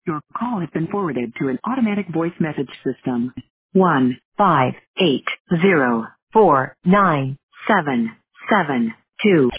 Your call has been forwarded to an automatic voice message system. 158049772